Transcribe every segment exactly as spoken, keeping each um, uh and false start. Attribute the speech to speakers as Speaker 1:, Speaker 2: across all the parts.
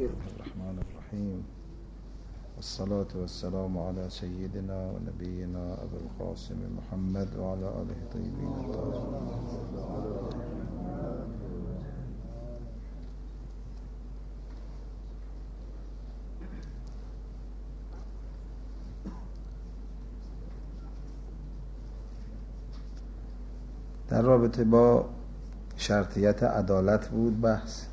Speaker 1: الرحمن الرحیم والصلاة والسلام على سيدنا و نبینا ابو القاسم محمد و علی آله طیبین الطاهرین. در رابطه با شرطیت عدالت بود بحث.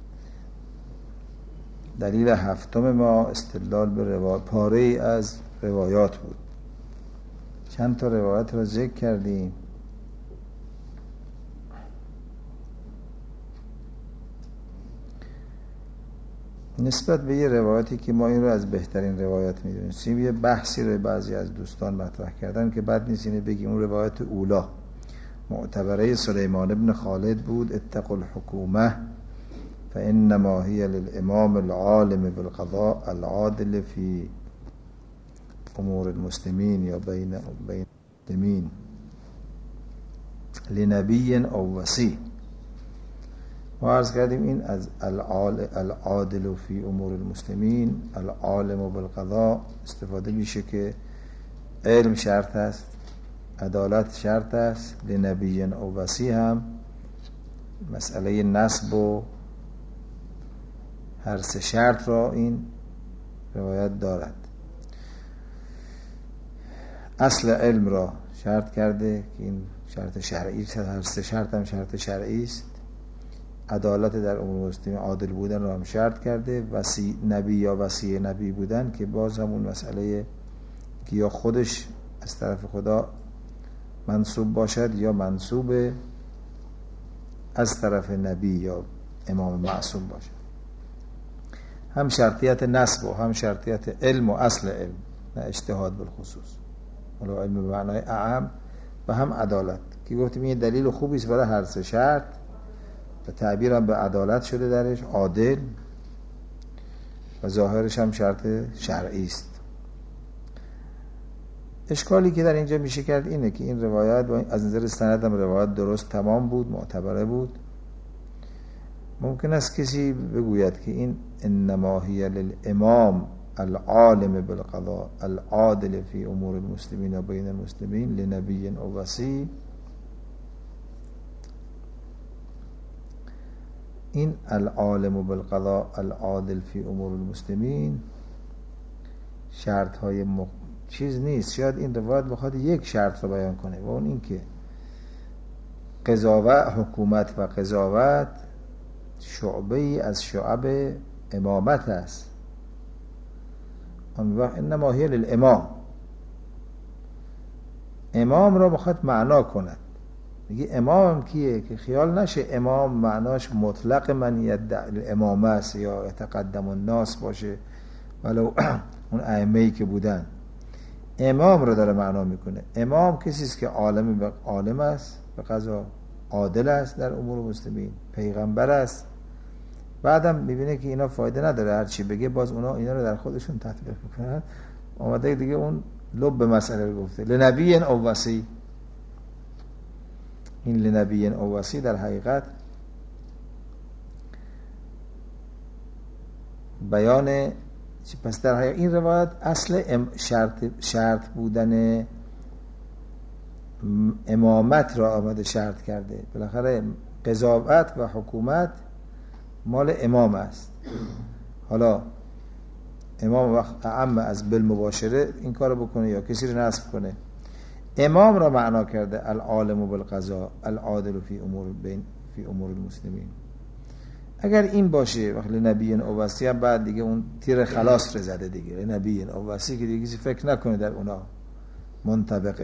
Speaker 1: دلیل هفتم ما استدلال به روایات، پاره ای از روایات بود. چند تا روایت را ذکر کردیم. نسبت به یه روایتی که ما این رو از بهترین روایت می‌دونیم، یه بحثی رو بعضی از دوستان مطرح کردن که بد نیست اینه بگیم اون روایت اولا معتبره سلیمان ابن خالد بود: اتقوا الحکومه فانما هی للامام العالم بالقضاء العادل فی امور المسلمین یا بین بین المسلمین لنبی او وصی. ما عرض کردیم این از العادل فی امور المسلمین العالم بالقضاء استفاده میشه که علم شرط است، عدالت شرط است، لنبی او وصی هم مسئله نسب و هر سه شرط را این روایت دارد. اصل علم را شرط کرده که این شرط شرعی است، هر سه شرط هم شرط شرعی است. عدالت در امور مسلمین، عادل بودن را هم شرط کرده. وصی نبی یا وصی نبی بودن که باز همون مسئله که یا خودش از طرف خدا منصوب باشد یا منصوب از طرف نبی یا امام معصوم باشد. هم شرطیت نسب و هم شرطیت علم و اصل علم، نه اجتهاد بالخصوص، ولی علم به معنای اعم، و هم عدالت که گفتیم این دلیل خوبی است برای هر سه شرط و تعبیر هم به عدالت شده درش، عادل، و ظاهرش هم شرط شرعی است. اشکالی که در اینجا میشه کرد اینه که این روایت از نظر سند هم روایت درست تمام بود، معتبره بود. ممکن است کسی بگوید که این انما هی للامام العالم بالقضاء العادل فی امور المسلمین و بین المسلمین لنبی او وصی. این العالم بالقضاء العادل فی امور المسلمین شرط های مق... چیز نیست. شاید این روایت بخواد یک شرط رو بیان کنه و اون این که قضاوت، حکومت و قضاوت شعبه ای از شعب امامت است. اون وقت انما هی للامام، امام را بخواد معنا کند. میگه امام کیه؟ که خیال نشه امام معناش مطلق من یدعی الامامه است یا یتقدم الناس باشه، ولو اون ائمه‌ای که بودن. امام رو داره معنا میکنه. امام کسی است که عالم به عالم است به قضا، عادل است در امور مسلمین، پیغمبر است. بعدم میبینه که اینا فایده نداره هر چی بگه، باز اونا اینا رو در خودشون تطبیق میکنن. آمده دیگه اون لب به مسئله رو گفته لنبی او وصی. این لنبی او وصی در حقیقت بیان، پس در حقیقت این روایت اصل شرط شرط بودن امامت را آمده شرط کرده. بالاخره قضاوت و حکومت مال امام است. حالا امام وقت اعم از بالمباشره این کارو بکنه یا کسی رو نصب کنه. امام را معنا کرده العالم بالقضاء العادل فی امور بین فی امور المسلمین. اگر این باشه وقت نبی او وصی هم بعد دیگه اون تیر خلاص رو زده دیگه، نبی او وصی که دیگه کسی فکر نکنه در اونا منطبقه.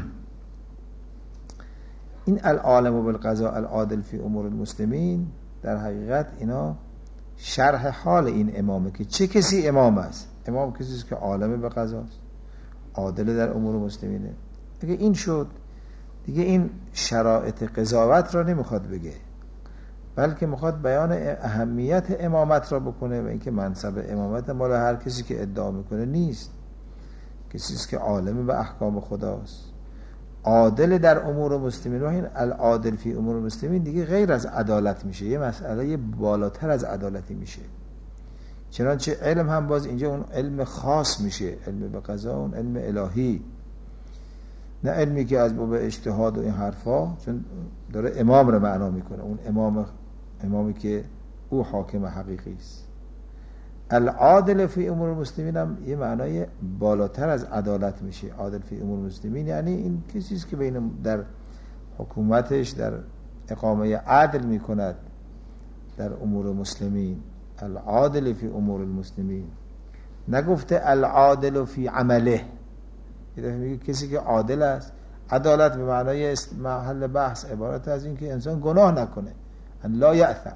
Speaker 1: این العالم بالقضاء العادل فی امور المسلمین در حقیقت اینا شرح حال این امامه که چه کسی امام است. امام کسی است که عالم به قضاست، عادل در امور مسلمینه. اگه این شد دیگه این شرایط قضاوت را نمیخواد بگه، بلکه میخواد بیان اهمیت امامت را بکنه و اینکه منصب امامت مال هر کسی که ادعا میکنه نیست، کسی است که عالم به احکام خداست، عادل در امور مسلمین. و این العادل فی امور مسلمین دیگه غیر از عدالت میشه، یه مسئله بالاتر از عدالتی میشه چنانچه علم هم باز اینجا اون علم خاص میشه، علم به قضا اون علم الهی، نه علمی که از باب اجتهاد و این حرفا، چون داره امام رو معنا میکنه، اون امام امامی که او حاکم حقیقی است. العادل فی امور المسلمین هم یه معنای بالاتر از عدالت میشه. عادل فی امور المسلمین یعنی این کسی است که بین در حکومتش در اقامه عدل میکند در امور مسلمین. العادل فی امور المسلمین، نگفته العادل فی عمله. میگه کسی که عادل است. عدالت به معنای محل بحث عبارت از این که انسان گناه نکنه، ان لا یأثم،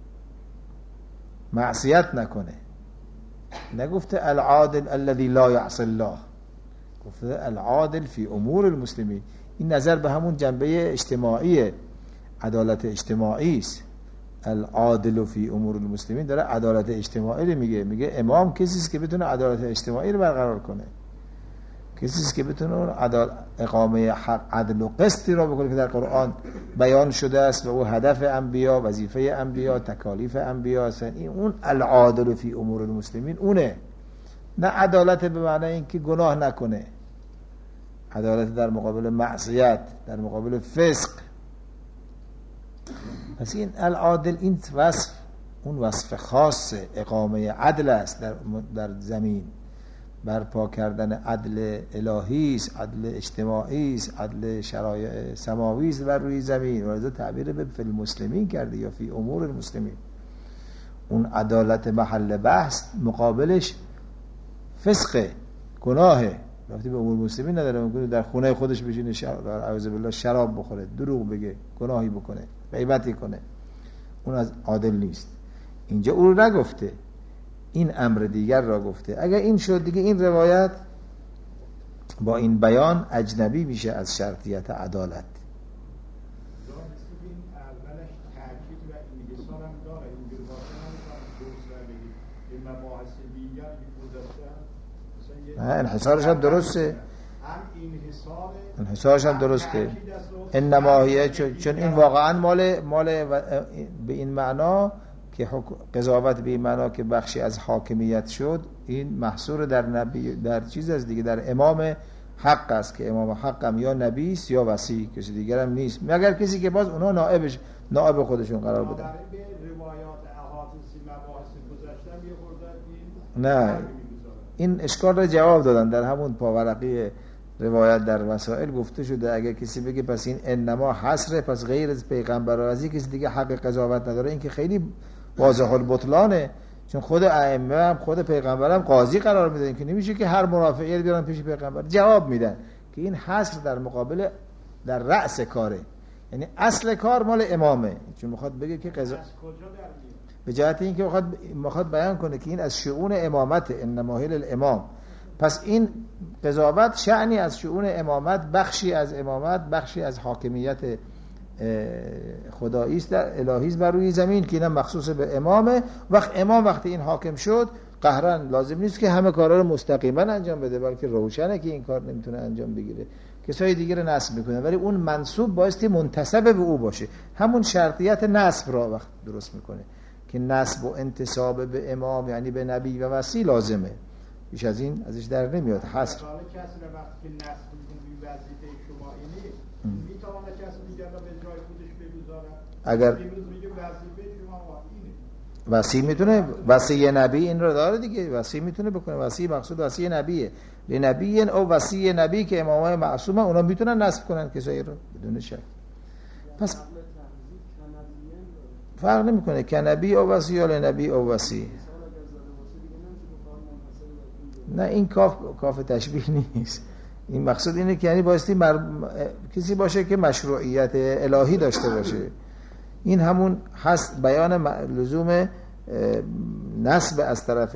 Speaker 1: معصیت نکنه. نگفته العادل الذي لا یعصی الله، گفته العادل فی امور المسلمین. این نظر به همون جنبه اجتماعی، عدالت اجتماعی است. العادل فی امور المسلمین داره عدالت اجتماعی رو میگه. میگه امام کسی است که بتونه عدالت اجتماعی رو برقرار کنه، کسی است که بتونه عدالت اقامه حق، عدل و قسطی را بکنه که در قرآن بیان شده است و او هدف انبیا، وظیفه انبیا، تکالیف انبیا است. این اون العادل فی امور المسلمین اونه، نه عدالت به معنی اینکه گناه نکنه، عدالت در مقابل معصیت، در مقابل فسق. پس این العادل این وصف اون وصف خاص اقامه عدل است در در زمین، برپا کردن عدل الهی است، عدل اجتماعی است، عدل شرایع سماوی است بر روی زمین. ولذا تعبیر به فی المسلمین کرده یا فی امور المسلمین. اون عدالت محل بحث مقابلش فسق، گناهه. وقتی به امور مسلمین نداره، ممکنه در خونه خودش بشینه اعوذ بالله شراب بخوره، دروغ بگه، گناهی بکنه، غیبتی کنه، اون از عادل نیست. اینجا او رو نگفته، این امر دیگر را گفته. اگر این شد دیگه این روایت با این بیان اجنبی میشه از شرطیت عدالت. نه انحصارش هم درسته، انحصارش هم درسته. انما هی، چون این واقعا مال مال به این معنا که قضاوت به این معنا که بخشی از حاکمیت شد، این محصور در نبی، در چیز است دیگه، در امام حق است که امام حق هم یا نبی است یا وصی، کسی دیگر هم نیست، مگر کسی که باز اونا نائبش نائب خودشون قرار بدن. نه این اشکال را جواب دادن در همون پاورقی روایت در وسائل گفته شده اگر کسی بگه پس این انما حصره، پس غیر از پیغمبر و از کسی دیگه حق قضاوت نداره، این که خیلی واضح البطلانه. چون خود ائمه هم خود پیغمبر هم قاضی قرار میدن که نمیشه که هر مرافعی رو بیارن پیش پیغمبر. جواب میدن که این حصر در مقابل در رأس کاره، یعنی اصل کار مال امامه. چون میخواد بگه که قضا به جهت این که میخواد میخواد بیان کنه که این از شؤون امامت، انما هی الامام. پس این قضاوت شأنی از شؤون امامت، بخشی از امامت، بخشی از حاکمیت خدایی است در الهی است بر روی زمین که اینا مخصوص به امامه. وقت امام وقتی این حاکم شد قهرا لازم نیست که همه کارا رو مستقیما انجام بده، بلکه روشنه که این کار نمیتونه انجام بگیره، کسای دیگه رو نصب میکنه، ولی اون منسوب بایستی منتسب به او باشه. همون شرطیت نصب را وقت درست میکنه که نصب و انتساب به امام یعنی به نبی و وصی لازمه، بیش از این ازش در نمیاد. حصر
Speaker 2: کسی وقتی که نصب می‌کنی وظیفه شما اینه، میتونه کسی دیگه رو به جای خودش بگذاره.
Speaker 1: اگر
Speaker 2: میگه وظیفه شما اینه،
Speaker 1: وصی میتونه، وصی نبی این رو داره دیگه، وصی میتونه بکنه. وصی مقصود وصی نبیه، لنبی او وصی نبی که امامای معصومه اونا میتونن نصب کنن کسایی رو بدون شک. پس فرق نمیکنه که نبی او وصی یا لنبی او وصی. نه این کاف کاف تشبیه نیست. این مقصود اینه که یعنی بایستی مر... کسی باشه که مشروعیت الهی داشته باشه. این همون هست بیان لزوم نسب از طرف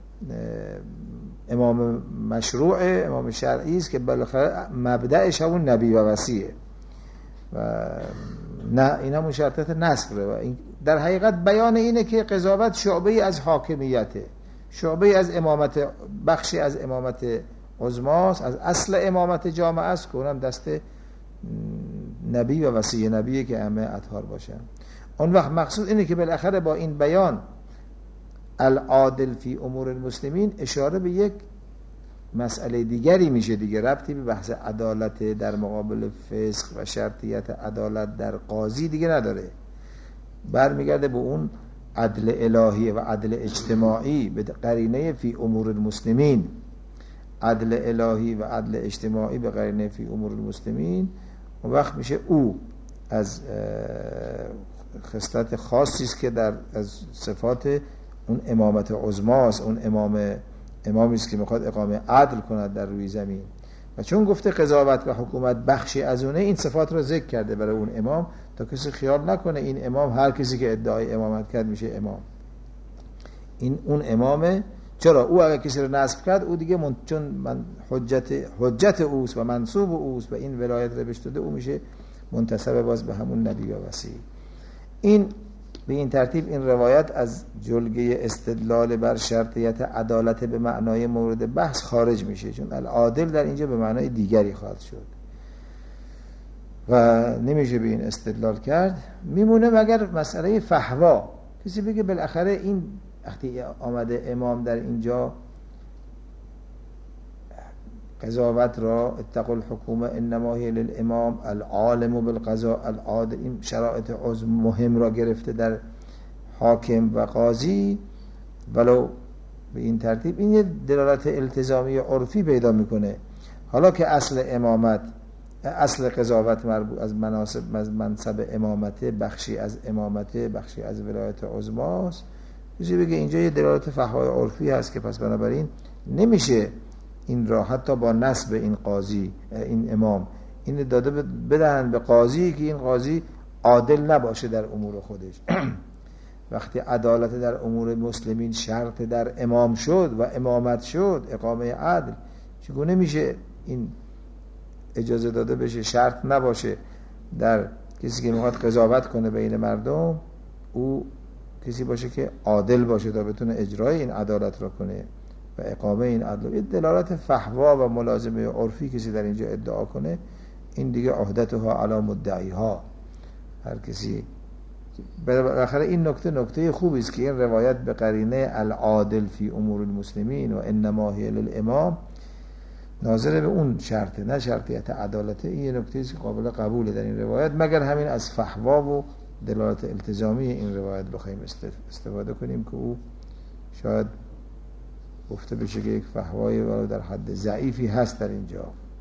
Speaker 1: امام مشروع، امام شرعی است که بالاخره مبدأش همون نبی و وصیه و نه این همون شرطت نسب و این در حقیقت بیان اینه که قضاوت شعبه از حاکمیته، شعبه از امامت، بخشی از امامت عظماست، از اصل امامت جامعه است که اونم دست نبی و وصی نبیه که همه اطهار باشن. اون وقت مقصود اینه که بالاخره با این بیان العادل فی امور المسلمین اشاره به یک مسئله دیگری میشه دیگه، ربطی به بحث عدالت در مقابل فسق و شرطیت عدالت در قاضی دیگه نداره، برمیگرده به اون عدل الهی و عدل اجتماعی به قرینه فی امور المسلمین. عدل الهی و عدل اجتماعی به قرینه فی امور المسلمین، اون وقت میشه او از خصلت خاصی است که در از صفات اون امامت عظماست، اون امام امامی است که میخواد اقامه عدل کند در روی زمین. و چون گفته قضاوت و حکومت بخشی از اونه، این صفات رو ذکر کرده برای اون امام تا کسی خیال نکنه این امام هر کسی که ادعای امامت کرد میشه امام. این اون امامه. چرا؟ او اگر کسی رو نصب کرد او دیگه من... چون من حجت حجت اوست و منصوب اوست و این ولایت رو بهش داده، او میشه منتسب باز به همون نبی و وصی. این به این ترتیب این روایت از جلگه استدلال بر شرطیت عدالت به معنای مورد بحث خارج میشه، چون العادل در اینجا به معنای دیگری خواهد شد و نمیشه به این استدلال کرد. میمونه مگر مسئله فحوا. کسی بگه بالاخره این وقتی آمده امام در اینجا قضاوت را اتقوا الحکومه انما هی للامام العالم بالقضاء العادل، این شرایط عظم مهم را گرفته در حاکم و قاضی، ولو به این ترتیب این یه دلالت التزامی عرفی پیدا میکنه. حالا که اصل امامت، اصل قضاوت مربوط از مناسب از منصب امامت، بخشی از امامت، بخشی از ولایت عظماست، کسی بگه اینجا یه دلالت فحوای عرفی هست که پس بنابراین نمیشه این را حتی با نسب این قاضی این امام این داده بدهن به قاضی که این قاضی عادل نباشه در امور خودش. وقتی عدالت در امور مسلمین شرط در امام شد و امامت شد، اقامه عدل، چگونه میشه این اجازه داده بشه شرط نباشه در کسی که میخواد قضاوت کنه بین مردم او کسی باشه که عادل باشه تا بتونه اجرای این عدالت را کنه و اقامه این عدل. این دلالت فحوا و ملازمه عرفی کسی در اینجا ادعا کنه، این دیگه عهدتها علی مدعیها. هر کسی بالاخره این نکته نکته خوبی است که این روایت به قرینه العادل فی امور المسلمین و انما هی للامام ناظر به اون شرطه، نه شرطیت عدالت. این یه نکته است که قابل قبوله در این روایت، مگر همین از فحوا و دلالت التزامی این روایت بخوایم استفاده کنیم که او شاید گفته بشه که یک فحوای ولو در حد ضعیفی هست در اینجا.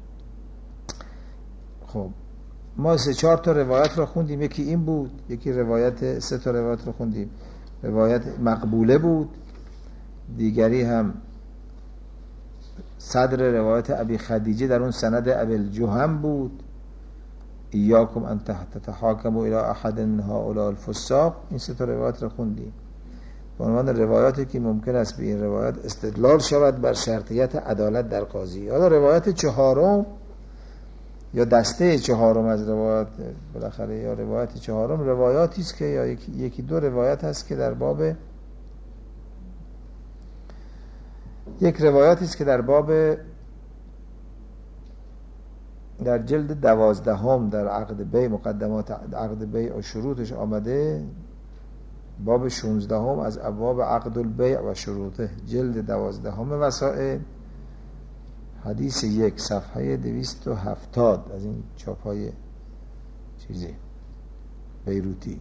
Speaker 1: خب ما سه چهار تا روایت رو خوندیم، یکی این بود، یکی روایت سه تا روایت رو خوندیم، روایت مقبوله بود، دیگری هم صدر روایت ابی خدیجه در اون سند ابی الجهم بود، ایاکم ان تتحاکموا الی احد من هؤلاء الفساق. این سه تا روایت رو خوندیم به عنوان روایاتی که ممکن است به این روایت استدلال شود بر شرطیت عدالت در قاضی. حالا روایت چهارم یا دسته چهارم از روایات بالاخره یا روایت چهارم روایاتی است که یا یکی, یکی دو روایت هست که در باب یک روایتی است که در باب در جلد دوازدهم در عقد بیع، مقدمات عقد بیع و شروطش آمده، باب شانزدهم از ابواب عقد البیع و شروطه، جلد دوازدهم وسائل، حدیث یک، صفحه دویست و هفتاد از این چاپای چیزی بیروتی.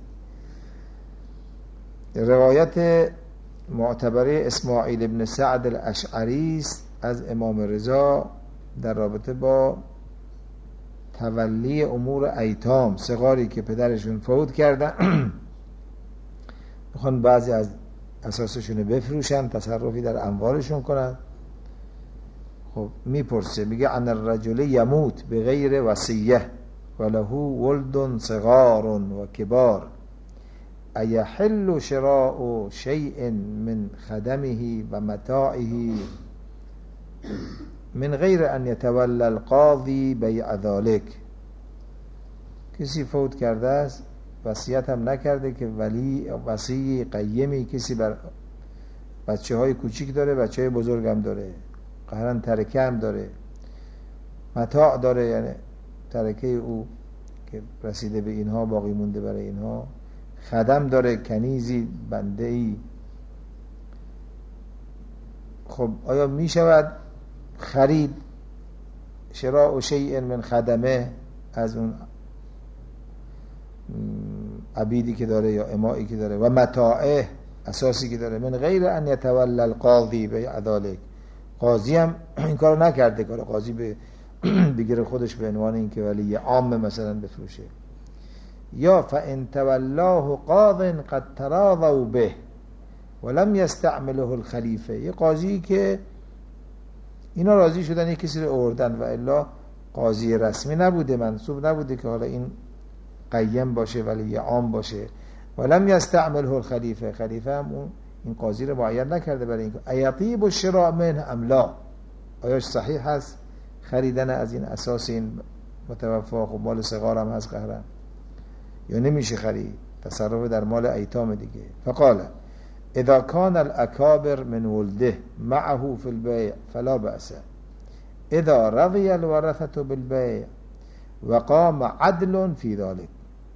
Speaker 1: روایت معتبره اسماعیل ابن سعد الاشعری از امام رضا در رابطه با تولی امور ایتام، صغاری که پدرشون فوت کردن میخوان بعضی از اساسشون بفروشن، تصرفی در اموالشون کنن. خب میپرسه، میگه ان الرجل یموت بغیر وصیه وله ولد صغار و کبار ایحل شراء شیء من خدمه و متاعه من غیر ان یتولی القاضی بیع ذلك. کسی فوت کرده است، وصیت هم نکرده که ولی وصی قیمی کسی بر بچه های کوچیک داره، بچه های بزرگ هم داره، قهرن ترکه هم داره، متاع داره، یعنی ترکه او که رسیده به اینها باقی مونده برای اینها، خدم داره، کنیزی، بنده‌ای، خب آیا می شود خرید شراء شیء من خدمه از اون عبیدی که داره یا امائی که داره و متاعه اساسی که داره من غیر ان یتولی القاضی به ذلک، قاضی هم این کارو نکرده، کار قاضی به بگیره خودش به عنوان این که ولی عام مثلا بفروشه. یا فان تولاه قاض قد تراضوا به ولم یستعمله الخلیفه، یه قاضی که اینا راضی شدن یک کسی رو آوردن و الا قاضی رسمی نبوده، منصوب نبوده که حالا این قیم باشه ولی عام باشه، ولم یستعمله الخلیفه، خلیفه هم اون این قاضی رو معین نکرده برای اینکه ایطیب الشراء منه ام لا، آیا صحیح هست خریدن از این اساس این متوفا، خب مال صغار هم هست قهرن یا نمیشه خرید، تصرف در مال ایتام دیگه. فقال اذا كان الاکابر من ولده معه في البيع فلا بأس اذا رضي الورثة بالبيع وقام عدل في ذلك.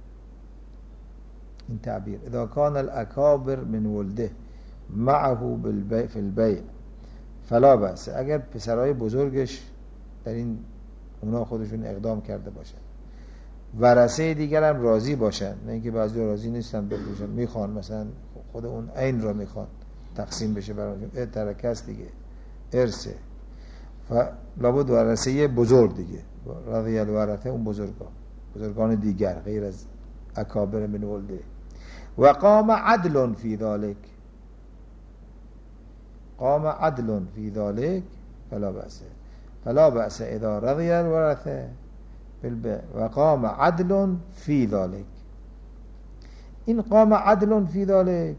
Speaker 1: این تعبیر اذا كان الاکابر من ولده معه بالبيع في البيع فلا بأس، اگر پسرای بزرگش در این اونا خودشون اقدام کرده باشن، ورثه دیگر هم راضی باشن، نه اینکه بعضی راضی نیستن بفروشن، میخوان مثلا خود اون عین را میخوان تقسیم بشه براشون، ترکه است دیگه، ارثه، لابد ورثه بزرگ دیگه، رضی الورثه اون بزرگان بزرگان دیگر غیر از اکابر من ولده. و قام عدل فی ذلک، قام عدل فی ذلک فلا بأس فلا بأس اذا رضی الورثه بالبيع و قام عدل فی ذلک. این قام عدل فی ذلک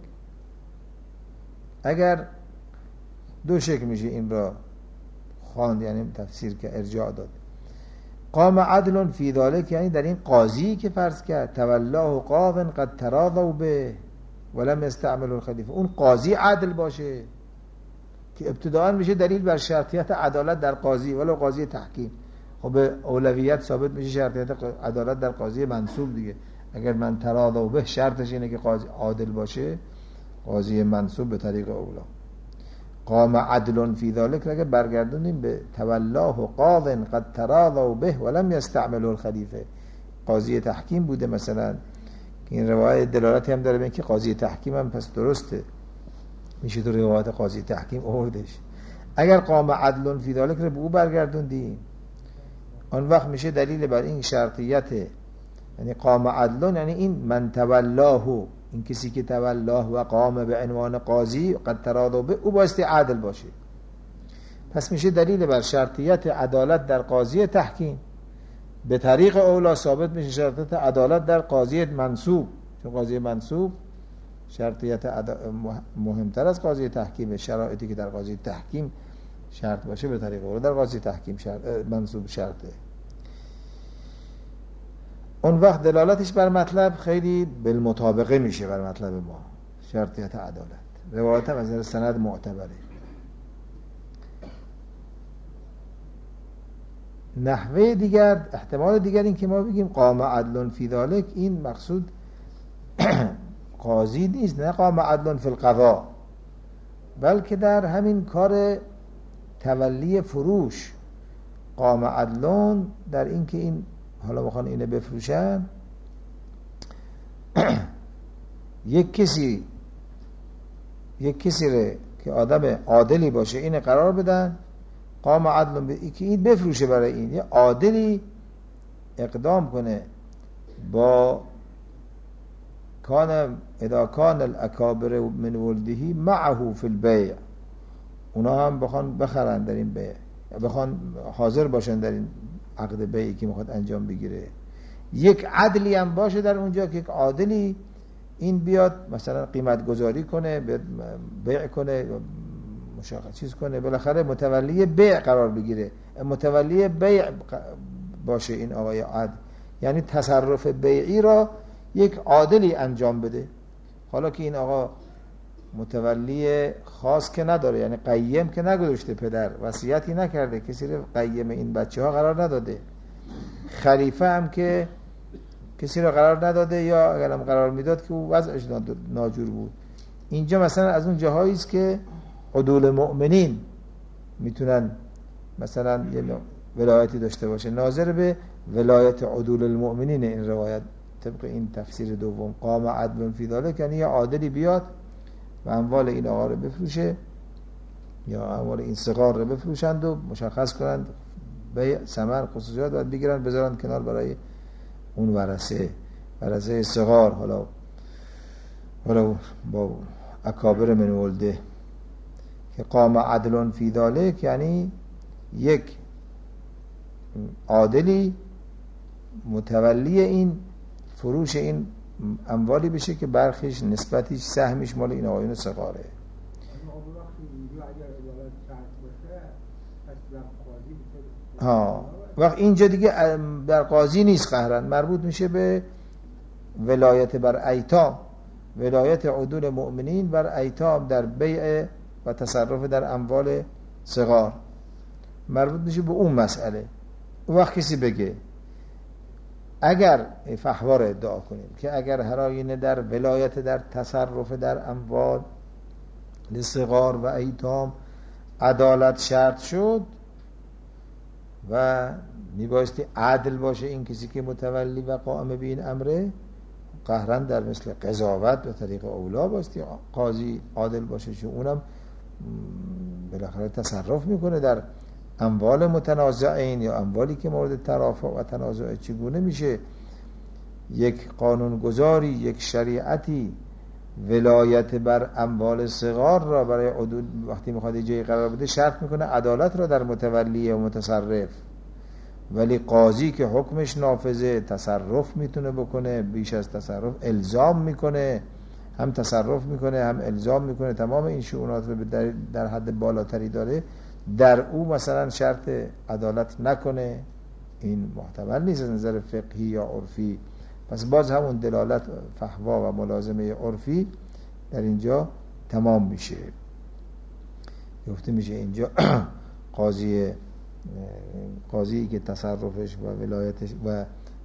Speaker 1: اگر دو شکل میشه این را خواند، یعنی تفسیر که ارجاع داد. قام عدل فی ذلک یعنی در این قاضی که فرض کرد تولاه قاض قد تراضوا به ولم يستعمل الخلیفه، اون قاضی عدل باشه که ابتداء میشه دلیل بر شرطیت عدالت در قاضی ولو قاضی تحکیم. خب به اولویت ثابت میشه شرطیت عدالت در قاضی منصوب دیگه، اگر من تراضوا به شرطش اینه که قاضی عادل باشه، قاضی منصوب به طریق اولا. قام عدل فی ذلک اگر برگردونیم به تولاه قاض قد تراضوا به ولم یستعمله الخلیفه، قاضی تحکیم بوده مثلا، این روایت دلالتی هم داره به اینکه قاضی تحکیم هم پس درسته، میشه تو روایت قاضی تحکیم آوردش. اگر قام عدل فی ذلک رو به او برگردوندیم، آن وقت میشه دلیل بر این شرطیت، یعنی قام عدل یعنی این من تولاه، این کسی که تولاه و قام به عنوان قاضی قد تراضوا به او بایستی عادل باشه، پس میشه دلیل بر شرطیت عدالت در قاضی تحکیم. به طریق اولا ثابت میشه شرطیت عدالت در قاضی منصوب، چون قاضی منصوب شرطیت عد... مهمتر از قاضی تحکیم، شرایطی که در قاضی تحکیم شرط باشه به طریق اولا در قاضی تحکیم شرط منصوب شرطه. اون وقت دلالتش بر مطلب خیلی بالمطابقه میشه بر مطلب ما، شرطیت عدالت. روایت هم از سند معتبره. نحوه دیگر، احتمال دیگر این که ما بگیم قام عدل فی ذلک، این مقصود قاضی نیست، نه قام عدل فی القضاء، بلکه در همین کار تولی فروش قام عدل در این که این حالا بخوان اینه بفروشن، یک کسی یک کسی ره که آدم عادلی باشه اینه قرار بدن قام عدل به که این بفروشه برای این، یه عادلی اقدام کنه با کان اذا کان الاکابر من ولده معه فی البیع، اونا هم بخوان بخرن در این بیع، بخوان حاضر باشن در این عقد بیعی که میخواد انجام بگیره، یک عدلی هم باشه در اونجا که یک عادلی این بیاد مثلا قیمت گذاری کنه، بیع کنه، مشاخص چیز کنه، بالاخره متولی بیع قرار بگیره، متولی بیع باشه این آقای عدل، یعنی تصرف بیعی را یک عادلی انجام بده. حالا که این آقا متولی خاص که نداره، یعنی قیم که نگذاشته، پدر وصیتی نکرده، کسی رو قیم این بچه ها قرار نداده، خلیفه هم که کسی رو قرار نداده، یا اگرم قرار میداد که او وضعش ناجور بود. اینجا مثلا از اون جاهایی است که عدول مؤمنین میتونن مثلا یه ولایتی داشته باشه. ناظر به ولایت عدول المؤمنین این روایت طبق این تفسیر دوم. قام عدل فی ذلک یعنی یه عادلی بیاد و اموال این آقا رو بفروشه یا اموال این صغار رو بفروشند و مشخص کنند به ثمن خصوصیات باید بگیرن بذارن کنار برای اون ورثه ورثه صغار، حالا حالا با اکابر من ولده. که قام عدل فی ذلک یعنی یک عادلی متولی این فروش این اموالی بشه که برخیش نسبتیش سهمیش مال این آقایون صغاره. ها وقت اینجا دیگه در قاضی نیست، قهرن مربوط میشه به ولایت بر ایتام، ولایت عدول مؤمنین بر ایتام در بیع و تصرف در اموال صغار مربوط میشه به اون مسئله. اون وقت کسی بگه اگر فحوار ادعا کنیم که اگر هر آینه در ولایت در تصرف در اموال صغار و ایتام عدالت شرط شد و میبایستی عدل باشه این کسی که متولی و قائم به این امره، قهرن در مثل قضاوت به طریق اولا بایستی قاضی عادل باشه چون اونم بالاخره تصرف میکنه در اموال متنازعین یا اموالی که مورد ترافع و تنازع. چگونه میشه یک قانونگذاری یک شریعتی ولایت بر اموال صغار را برای عدول وقتی میخواد جای قرار بده شرط میکنه عدالت را در متولی و متصرف، ولی قاضی که حکمش نافذه تصرف میتونه بکنه، بیش از تصرف الزام میکنه، هم تصرف میکنه هم الزام میکنه، تمام این شؤونات رو در, در حد بالاتری داره. در او مثلا شرط عدالت نکنه این محتمل نیست از نظر فقهی یا عرفی. پس باز همون دلالت فحوا و ملازمه عرفی در اینجا تمام میشه. گفته میشه اینجا قاضی قاضی که تصرفش و ولایتش و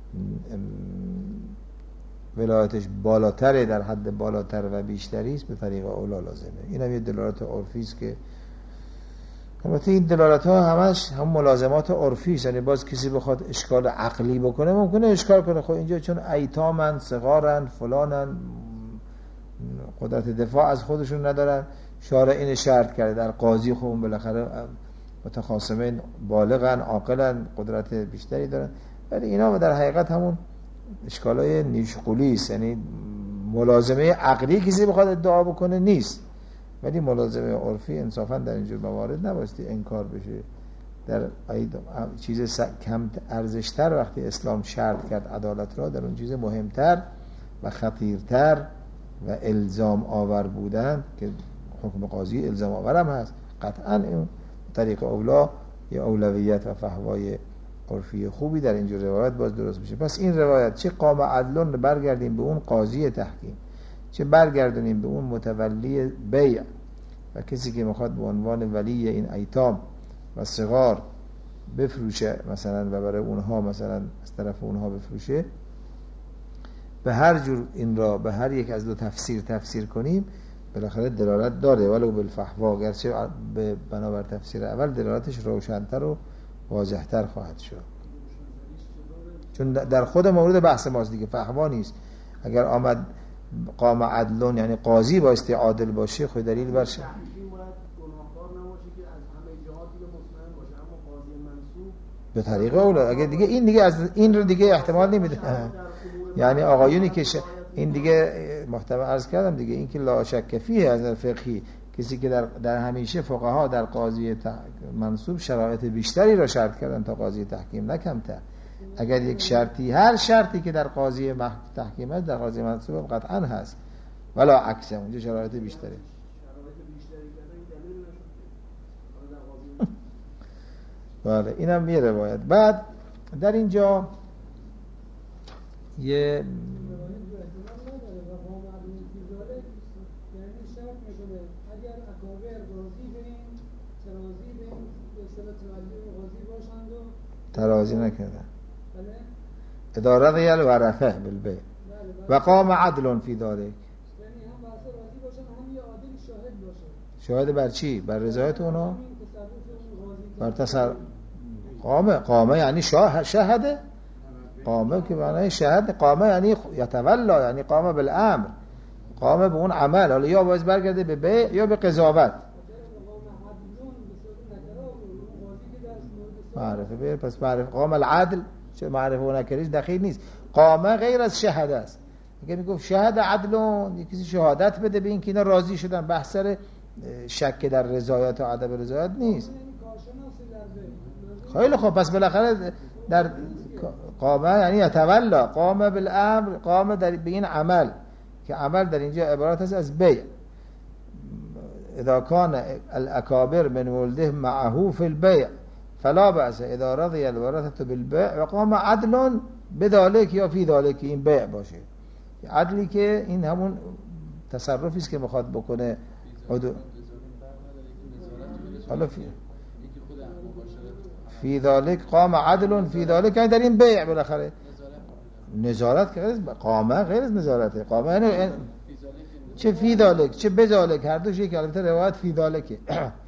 Speaker 1: ولایتش بالاتره در حد بالاتر و بیشتری است به طریق اولا لازمه. این هم یه دلالت عرفی است که البته این دلالت ها همش هم ملازمات عرفی است، یعنی باز کسی بخواد اشکال عقلی بکنه ممکنه اشکال کنه. خب اینجا چون ایتامن صغارن فلانن قدرت دفاع از خودشون ندارن شارع این شرط کرده در قاضی. خب اون بالاخره متخاصمین بالغن عاقلن قدرت بیشتری دارن، ولی اینا در حقیقت همون اشکالای نیشغولی است، یعنی ملازمه عقلی کسی بخواد ادعا بکنه نیست، ولی ملازمه عرفی انصافا در اینجور موارد نبایستی انکار بشه. در چیز کم ارزشتر وقتی اسلام شرط کرد عدالت را، در اون چیز مهمتر و خطیرتر و الزام آور بودن که حکم قاضی الزام آورم هست، قطعا این طریق اولا یا اولویت و فحوای عرفی خوبی در اینجور روایت باز درست میشه. پس این روایت چه قام عدلون برگردیم به اون قاضی تحکیم، چه برگردونیم به اون متولی بیع و کسی که میخواد به عنوان ولی این ایتام و صغار بفروشه مثلا و برای اونها مثلا از طرف اونها بفروشه، به هر جور این را به هر یک از دو تفسیر تفسیر کنیم بالاخره دلالت داره، ولو بالفحوا، گرچه به بنابر تفسیر اول دلالتش روشن‌تر و واضح‌تر خواهد شد، چون در خود مورد بحث ماست دیگه، فحوا نیست. اگر آمد قام عدلون یعنی قاضی بایستی عادل باشه، خود دلیل برشه به طریق اولا. اگه دیگه این دیگه از این رو دیگه احتمال نمیده یعنی آقایونی که ش... این دیگه محتمل عرض کردم دیگه، این که لا شک فیه از فقهی کسی که در در همیشه فقها در قاضی تح... منصوب شرایط بیشتری را شرط کردن تا قاضی تحکیم، نه کمتر. اگر یک شرطی هر شرطی که در قاضی مح... تحکیم هست در قاضی منصوب قطعا هست، ولا عکس، اونجا شرایط بیشتری. بله اینم یه روایت. بعد در اینجا یه ترازی نکردن اداره غیل ورثه بالبیع و قام عدل فی ذلک، شاهد بر چی؟ بر رضایت اونا؟ بر تصر قامه. قامه یعنی شاه شهده. قامه که معنی شهد، قامه یعنی یتولا، یعنی قامه بالامر، قامه به اون عمل. حالا یا باید برگرده به بیع یا به قضاوت. معرفه بیر، پس معرفه قام العدل چه معرفه و نکریش دخیل نیست. قامه غیر از شهد است. اگه میگفت شهد عدلون، یکی شهادت بده به این که اینا راضی شدن، بحث شک در رضایت و عدم رضایت نیست. خیلی خوب، پس بالاخره در قامه یعنی یتولا، قامه بالامر، قامه در به این عمل که عمل در اینجا عبارت است از بیع. اذا کان الاکابر من ولده معه فی البیع فلا بأس اذا رضی الورثه بالبیع و قام عدل بذلک یا فی ذلک، این بیع باشه. عدلی که این همون تصرفی است که میخواد بکنه. حالا فی فی ذلک قام عدل فی ذلک، یعنی در این بیع بالاخره نظارت که غیر قامه غیر از نظارته. قامه یعنی چه فی ذلک چه بذالک، هر دوش یک البته روایت فی ذلکه.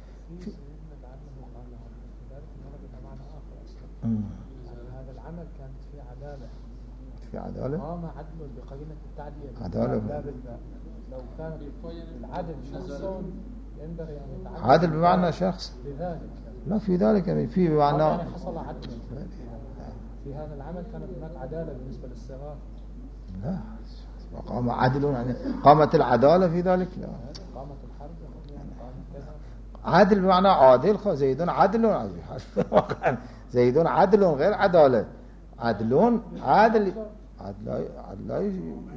Speaker 3: هذا العمل كانت فيه عدالة،
Speaker 1: في عدالة
Speaker 3: قام عدل بقرينة التعدية.
Speaker 1: عدالة
Speaker 3: لو كان العدل شخص ينبغي أن يتعدل.
Speaker 1: عدل بمعنى شخص
Speaker 3: لذلك
Speaker 1: لا في ذلك يعني في بمعنى
Speaker 3: يعني حصل عدل في هذا العمل، كانت هناك عدالة بالنسبة للصغار.
Speaker 1: لا قام عدل يعني قامت العدالة في ذلك. لا
Speaker 3: قامت الحرب يعني قامت كذا.
Speaker 1: عدل بمعنى عادل. خو زيدون عدل زيدون عدل غير عدالة. عدلون عادل عدل عدل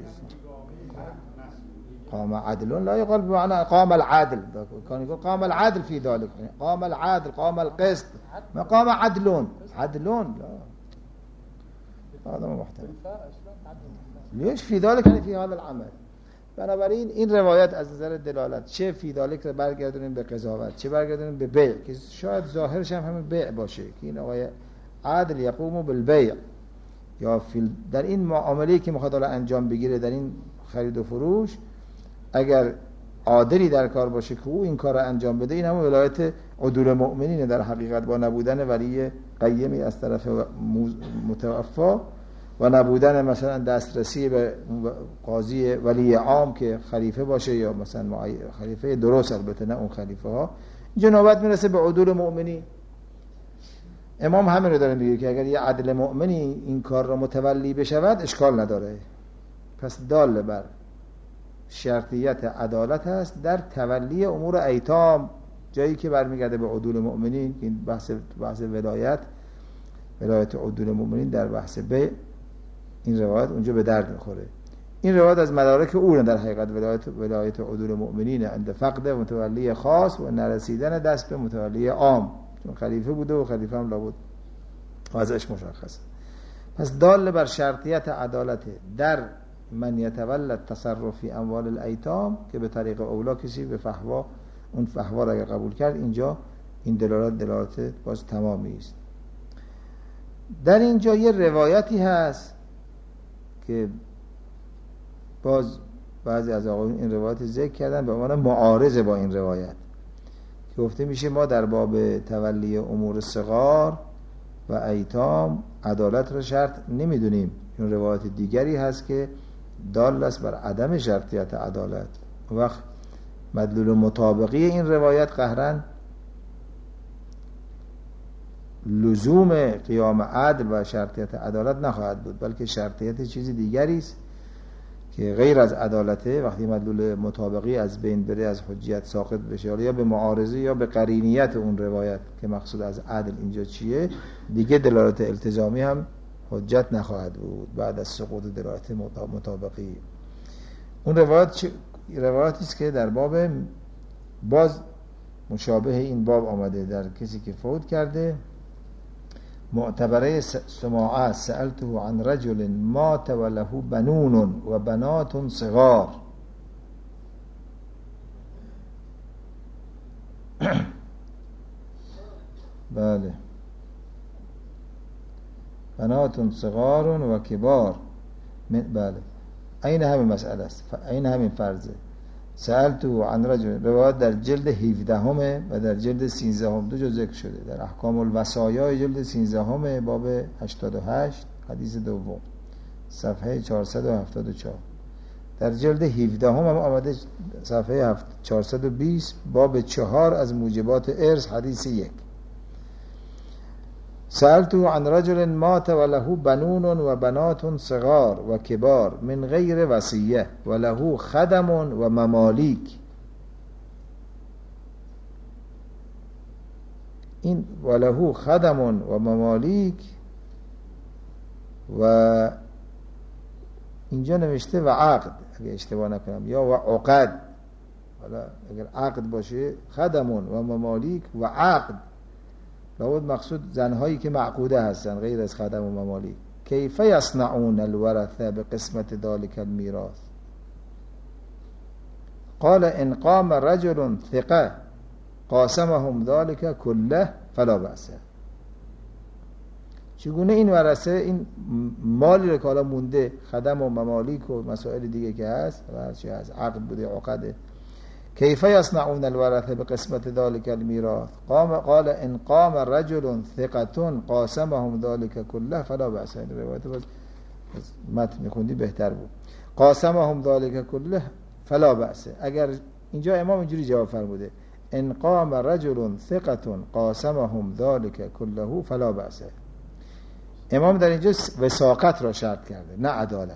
Speaker 1: قام عدل لا يقال بمعنى قام العادل. كان يقول قام العادل في ذلك، قام العادل قام القسط، ما قام عدلون عدلون. لا هذا ما محتمل. ليش في ذلك يعني في هذا العمل. بنابراین این روایت از نظر دلالت چه فی ذلک رو برگردونیم به قضاوت، چه برگردونیم به بیع، که شاید ظاهرش هم همین بیع باشه که این آقای عادل یقوم بالبیع، یا فی در این معامله‌ای که میخواد حالا انجام بگیره، در این خرید و فروش، اگر عادلی در کار باشه که او این کار رو انجام بده، این هم ولایت عدول مؤمنینه در حقیقت، با نبودن ولی قیمی از طرف متوفا و نبودن مثلا دسترسی به قاضی ولی عام که خلیفه باشه یا مثلا خلیفه درست، البته نه اون خلیفه ها، اینجا نوبت میرسه به عدول مؤمنین. امام همین رو داره میگه که اگر یه عدل مؤمنی این کار رو متولی بشود اشکال نداره. پس دال بر شرطیت عدالت هست در تولی امور ایتام، جایی که برمیگرده به عدول مؤمنین. این بحث بحث ولایت ولایت عدول مؤمنین در بحث بیع، این روایت اونجا به درد میخوره. این روایت از مدارک اون در حقیقت ولایت ولایت عدول مؤمنین عند فقد متولی خاص و نرسیدن دست به متولی عام، چون خلیفه بوده و خلیفه هم لابد وضعش مشخصه. پس دال بر شرطیت عدالت در من یتولد تصرفی اموال الایتام، که به طریق اولا کسی به فحوا اون فحوا را قبول کرد، اینجا این دلالت دلالت باز تمامی است. در اینجا یه روایتی هست که باز بعضی از آقایون این روایت ذکر کردن به عنوان معارضه با این روایت، که گفته میشه ما در باب تولی امور صغار و ایتام عدالت را شرط نمیدونیم. این روایت دیگری هست که دال است بر عدم شرطیت عدالت. وقت مدلول مطابقی این روایت قهرن لزوم قیام عدل و شرطیت عدالت نخواهد بود، بلکه شرطیت چیزی دیگری است که غیر از عدالته. وقتی مدلول مطابقی از بین بره، از حجیت ساقط بشه، یا به معارضه یا به قرینیت اون روایت که مقصود از عدل اینجا چیه، دیگه دلالت التزامی هم حجت نخواهد بود بعد از سقوط دلالت مطابقی. اون روایت چه روایتی است که در باب باز مشابه این باب آمده، در کسی که فوت کرده، معتبره سماعه سألته عن رجل مات وله بنون و بنات صغار. بله، بنات صغار و کبار. بله، این همین مسئله است، این همین فرضه. سألتو عن رجل، روایت در جلد هفده همه و در جلد سیزده هم دو جا ذکر شده، در احکام الوصایا جلد سیزده همه باب هشتاد و هشت حدیث دوم صفحه چهارصد و هفتاد و چهار، در جلد هفده هم هم آمده صفحه چهارصد و بیست باب چهار از موجبات ارث حدیث یک. سألتو عن رجل مات وله بنون و بنات صغار و کبار من غیر وصیه وله خدم و ممالیک. این وله خدم و ممالیک و اینجا نوشته و عقد اگه اشتباه نکنم، یا و عقد، حالا اگر عقد باشه خدم و ممالیک و عقد، لابد مقصود زنهایی که معقوده هستن غیر از خدم و ممالیک. کیف یصنعون الورثه بقسمت ذلك المیراث؟ قال ان قام رجل ثقه قاسمهم ذلك كله فلا بأس. چگونه این ورثه این مالی رو که حالا مونده، خدم و ممالیک و مسائل دیگه که هست و هرچی هست، عقد بوده عقده، کیف یصنعون الورثه بقسمت ذلك المیراث؟ قام قال ان قام رجل ثقه قاسمهم ذلك كله فلا بأس. این روایت باز متن میخوندی بهتر بود. قاسمهم ذلك كله فلا بأس. اگر اینجا امام اینجوری جواب فرموده ان قام رجل ثقه قاسمهم ذلك كله فلا بأس، امام در اینجا وثاقت را شرط کرده نه عدالت.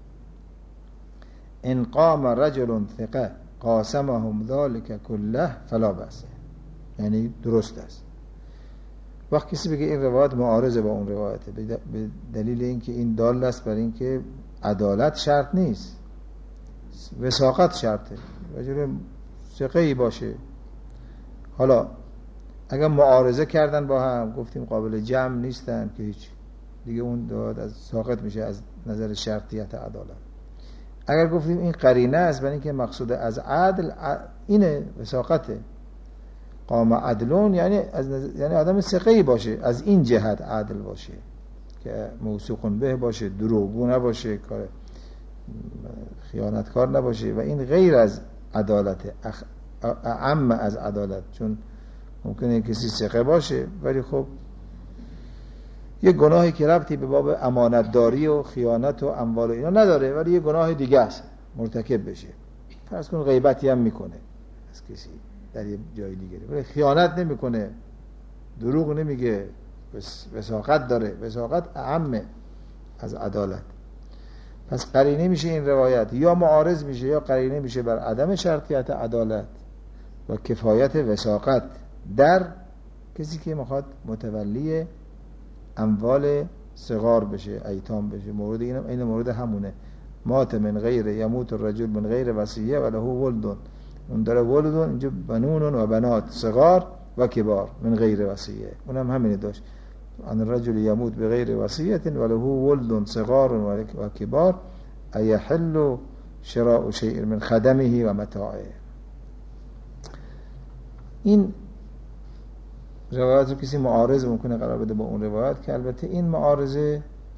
Speaker 1: ان قام رجل ثقه قاسمهم ذلك كله فلا بأس، یعنی درست است. وقت کسی بگه این روایت معارضه با اون روایته، به دلیل اینکه این دال است بر اینکه عدالت شرط نیست، وثاقت شرطه، رجل ثقه‌ای باشه. حالا اگر معارضه کردن با هم گفتیم قابل جمع نیستن که هیچ دیگه، اون داد از ساقط میشه از نظر شرطیت عدالت. اگر گفتیم این قرینه است برای اینکه مقصود از عدل اینه، وثاقته، قام عدلون یعنی از نظر، یعنی آدم ثقه‌ای باشه، از این جهت عدل باشه که موثوق به باشه، دروغگو نباشه، کار خیانتکار نباشه، و این غیر از عدالت، اعم از عدالت، چون ممکنه کسی ثقه باشه ولی خب یه گناهی که ربطی به باب امانتداری و خیانت و اموال و اینا نداره، ولی یه گناه دیگه است مرتکب بشه. فرض کن غیبتی هم میکنه از کسی در یه جای دیگه، ولی خیانت نمیکنه، دروغ نمیگه، وثاقت داره، وثاقت اعم از عدالت. پس قرینه میشه این روایت، یا معارض میشه یا قرینه میشه بر عدم شرطیت عدالت و کفایت وثاقت در کسی که میخواد متولی اموال صغار بشه، ایتام بشه. مورد اینم این مورد همونه، مات من غیر یموت الرجل من غیر وصیه و له ولد، اون داره ولد، اینجا بنون و بنات صغار و کبار من غیر وصیه، اونم همینه داشت. ان الرجل یموت بغیر وصیه و له ولد صغار و کبار ایحل شراء شیء من خدمه و متاعه. این روایت رو کسی معارض ممکنه قرار بده با اون روایت، که البته این معارضه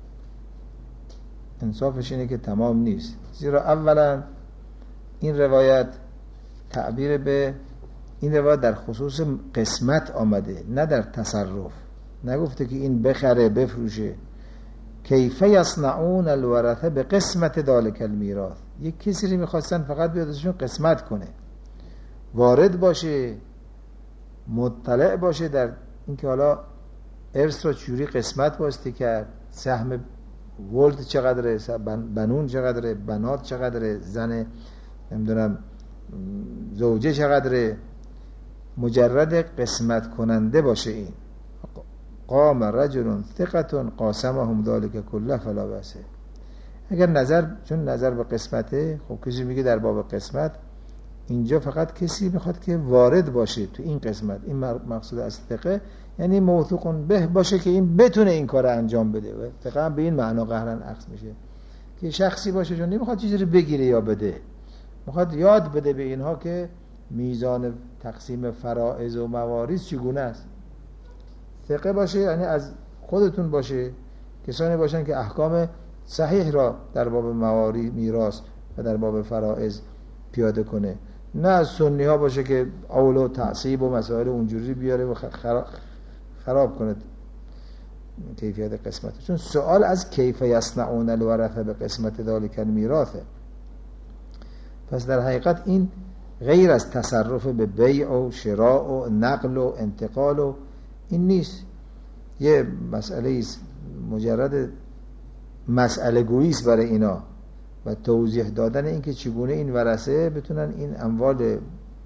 Speaker 1: انصافش اینه که تمام نیست، زیرا اولا این روایت تعبیر به این روایت در خصوص قسمت آمده، نه در تصرف. نگفته که این بخره بفروشه. کیف یصنعون الورثه به قسمت ذلک المیراث، یک کسی رو میخواستن فقط بیاد ازشون قسمت کنه، وارد باشه، مطلع باشه در اینکه حالا ارث رو چجوری قسمت باستی کرد، سهم ولد چقدره، بنون چقدره، بنات چقدره، زن نمیدونم زوجه چقدره، مجرد قسمت کننده باشه. این قام رجل ثقه قاسمهم ذلك كله فلا بأس. اگر نظر، چون نظر به قسمته، خب کسی میگه در باب قسمت اینجا فقط کسی میخواد که وارد باشه تو این قسمت. این مقصود از ثقه یعنی موثوق به باشه که این بتونه این کار انجام بده. و ثقه هم به این معنا قهرن عکس میشه که شخصی باشه چون نمیخواد چیزی رو بگیره یا بده، میخواد یاد بده به اینها که میزان تقسیم فرائض و موارث چگونه است. ثقه باشه یعنی از خودتون باشه، کسانی باشن که احکام صحیح را در باب موارث، میراث و در باب فرائض پیاده کنه. نه از سنی ها باشه که اول و تعصیب و مسائل اونجوری بیاره و خراب, خراب کنه کیفیت قسمت. چون سوال از کیف یصنعون الورثه به قسمت ذالک المیراث. پس در حقیقت این غیر از تصرف به بیع و شراء و نقل و انتقال و این نیست، یه مسئله است مجرد مسئله گویی است برای اینا و توضیح دادن این که چگونه این ورثه بتونن این اموال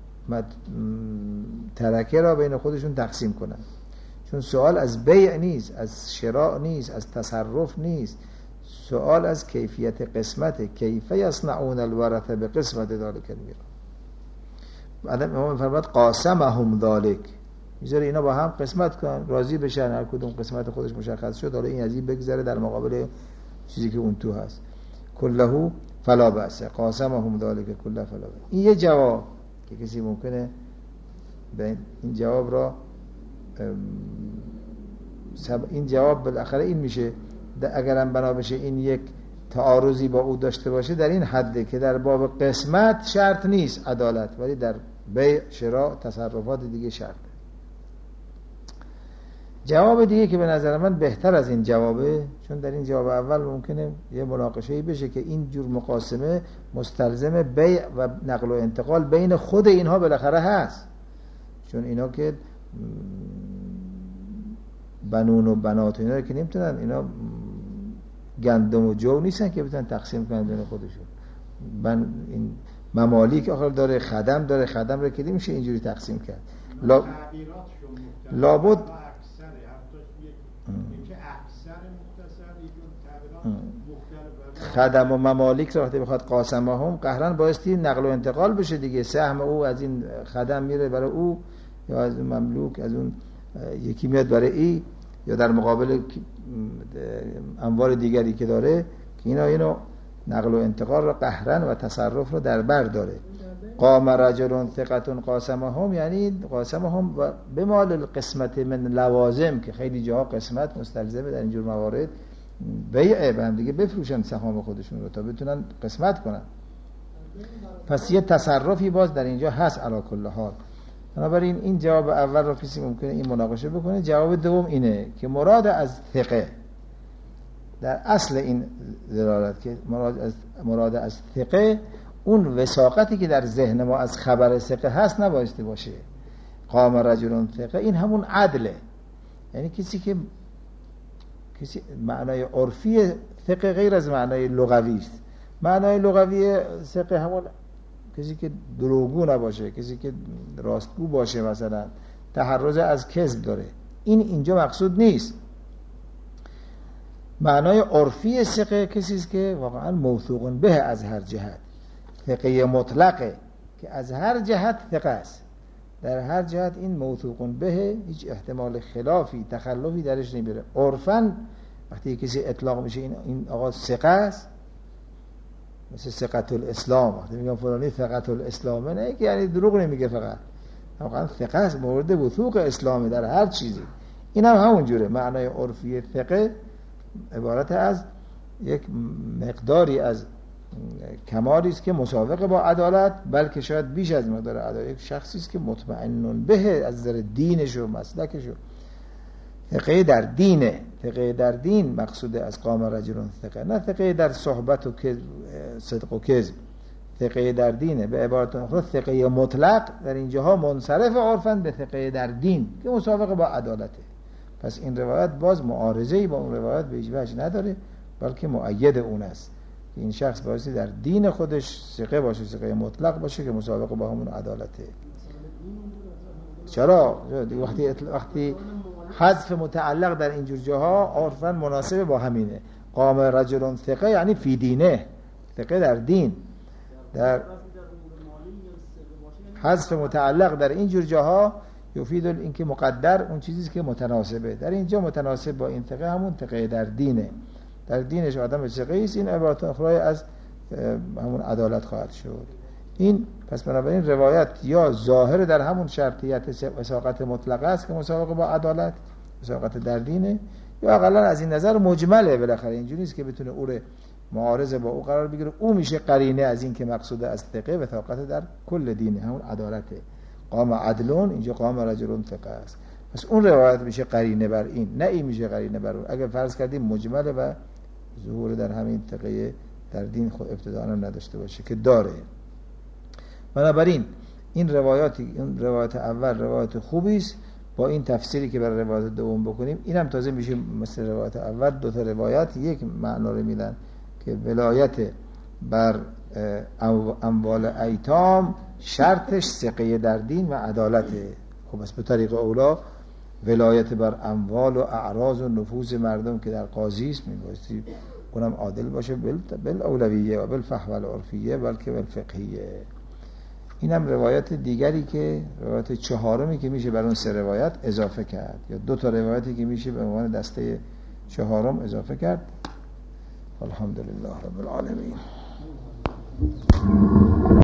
Speaker 1: ترکه را بین خودشون تقسیم کنن. چون سوال از بیع نیست، از شراء نیست، از تصرف نیست، سوال از کیفیت قسمت. کیف یصنعون الورثه به قسمت ذالک المیراث. بعدم امام فرمود قاسمهم ذالک، میذاره اینا با هم قسمت کنن، راضی بشن، هر کدوم قسمت خودش مشخص شد، حالا این از این بگذره در مقابل چیزی که اون تو هست. کله فلا بأس قاسمهم ذالک کله فلا بأس. این یه جواب که کسی ممکنه به این جواب را این جواب بالاخره این میشه اگرم بنا بشه این یک تعارضی با او داشته باشه در این حده که در باب قسمت شرط نیست عدالت، ولی در بیع شراء تصرفات دیگه شرط. جواب دیگه که به نظر من بهتر از این جوابه، چون در این جواب اول ممکنه یه مناقشه‌ای بشه که این جور مقاسمه مستلزم بیع و نقل و انتقال بین خود اینها بالاخره هست، چون اینا که بنون و بنات اینا که نمیتونن، اینا گندم و جو نیستن که بتونن تقسیم کنن بین خودشون. بن این ممالیک آخر داره، خدم داره، خدم رو که میشه اینجوری تقسیم کرد. لا... لابد خدم و ممالیک را وقتی بخواد قاسمه هم قهرن بایستی نقل و انتقال بشه دیگه، سهم او از این خدم میره برای او یا از اون مملوک از اون یکی میاد برای ای، یا در مقابل اموال دیگری که داره که اینا اینو نقل و انتقال را قهرن و تصرف را در بر داره. قام رجل ثقة قاسمهم، یعنی قاسمهم به مال القسمت من لوازم، که خیلی جاها قسمت مستلزمه در اینجور موارد بیعه، به هم دیگه بفروشن سهام خودشون رو تا بتونن قسمت کنن. پس یه تصرفی باز در اینجا هست علی کل حال. بنابراین این جواب اول رو کسی ممکنه این مناقشه بکنه. جواب دوم اینه که مراد از ثقه در اصل این دلالت که مراد از مراد از ثقه اون وثاقتی که در ذهن ما از خبر ثقه هست نبایستی باشه. قام رجل ثقه این همون عدله، یعنی کسی که کسی معنای عرفی ثقه غیر از معنای لغوی است. معنای لغوی ثقه همون کسی که دروغگو نباشه، کسی که راستگو باشه، مثلا تحرز از کذب داره. این اینجا مقصود نیست. معنای عرفی ثقه کسی است که واقعا موثوق به از هر جهت، ثقه مطلقه که از هر جهت ثقه است، در هر جهت این موثوق به، هیچ احتمال خلافی تخلفی درش نمیره. عرفاً وقتی کسی اطلاق میشه این این آقا ثقه است، مثل ثقة الاسلام، وقتی میگم فلانی ثقة الاسلامه، نه که یعنی دروغ نمیگه، فقط واقعا ثقه است، مورد وثوق اسلامی در هر چیزی. این هم همون جوره. معنای عرفی ثقه عبارت از یک مقداری از کمالی است که مسابقه با عدالت، بلکه شاید بیش از مقدار عدالت. یک شخصی است که مطمئن به از نظر دینش و مسلکش. ثقه در دینه، ثقه در دین مقصود از قام رجل ثقه، نه ثقه در صحبت و صدق و کذب. ثقه در دینه. به عبارت اخرى ثقه مطلق در اینجاها منصرف عرفاً به ثقه در دین که مسابقه با عدالته. پس این روایت باز معارضه‌ای با اون روایت به هیچ وجه نداره، بلکه مؤید اون است که این شخص بایستی در دین خودش ثقه باشه، ثقه مطلق باشه که مسابقه با همون عدالته. چرا؟ وقتی وقتی حذف متعلق در اینجور جاها عرفاً مناسب با همینه. قام رجل ثقه یعنی فی دینه، ثقه در دین. در حذف متعلق در اینجور جاها یفید اینکه مقدر اون چیزی که متناسبه. در اینجا متناسب با این ثقه همون ثقه در دینه، در دینش آدم ثقه است. این عبارت اخرى از همون عدالت خواهد شد. این پس بنابراین روایت یا ظاهر در همون شرطیت وثاقت مطلقه است که مسابقه با عدالت، وثاقت در دینه، یا اقلا از این نظر مجمله. بالاخره اینجوری نیست که بتونه او رو معارض با او قرار بگیره، او میشه قرینه از این که مقصود از ثقه وثاقت در کل دینه، همون عدالته. قام عدلون، اینجا قام رجل ثقه است، پس اون روایت میشه قرینه بر این، نه این میشه قرینه بر اون. اگر فرض کردیم مجمله و ظهور در همین ثقه در دین خود ابتداء نداشته باشه که داره. بنابراین این روایاتی، این روایت اول روایت خوبی است، با این تفسیری که برای روایت دوم بکنیم اینم تازه میشه مثل روایت اول. دو تا روایت یک معنا رو میدن که ولایت بر اموال ایتام شرطش ثقه در دین و عدالته. خب بس به طریق اولا ولایت بر اموال و اعراض و نفوذ مردم که در قاضی است میبایستی اونم عادل باشه بل اولویه و بل فحوى العرفیه بلکه بل فقهیه. اینم روایت دیگری که روایت چهارمی که میشه بر اون سه روایت اضافه کرد، یا دو تا روایتی که میشه به عنوان دسته چهارم اضافه کرد. الحمدلله رب العالمین.